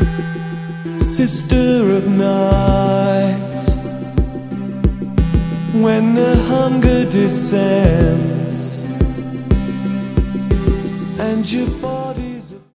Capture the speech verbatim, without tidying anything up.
Sister of night, when the hunger descends and your body